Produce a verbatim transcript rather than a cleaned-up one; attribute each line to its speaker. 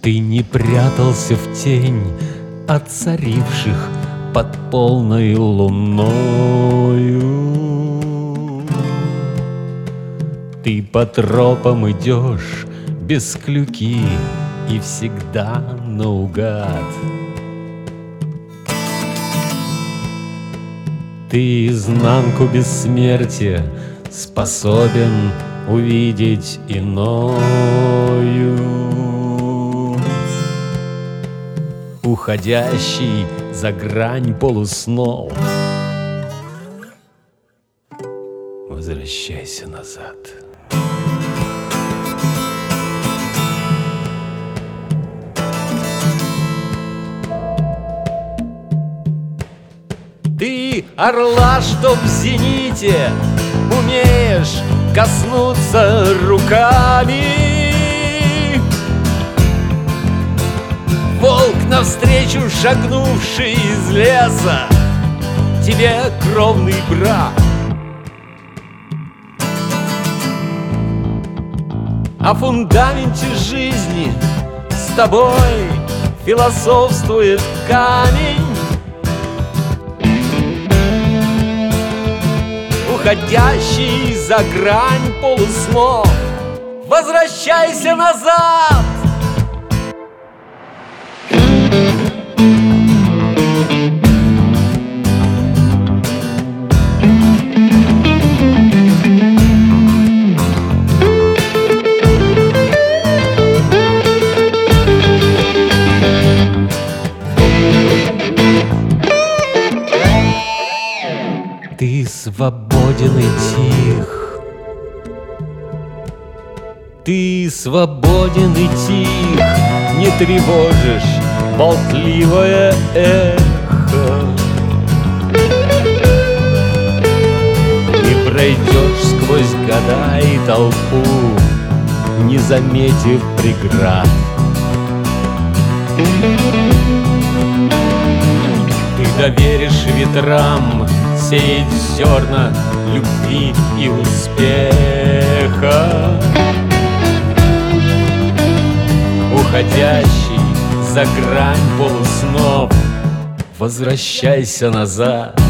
Speaker 1: Ты не прятался в тень от царивших под полной луною. Ты по тропам идешь без клюки и всегда наугад. Ты изнанку бессмертия способен увидеть иною, уходящий за грань полуснов. Возвращайся назад. Ты орла, что в зените умеешь коснуться руками. Волк, навстречу шагнувший из леса, тебе кровный брат. О фундаменте жизни с тобой философствует камень, уходящий за грань полуснов. Возвращайся назад! Ты свободен и тих, ты свободен и тих, не тревожишь болтливое эхо. Ты пройдешь сквозь года и толпу, не заметив преград. Ты доверишь ветрам сеять зерна любви и успеха, уходящий за грань полуснов. Возвращайся назад.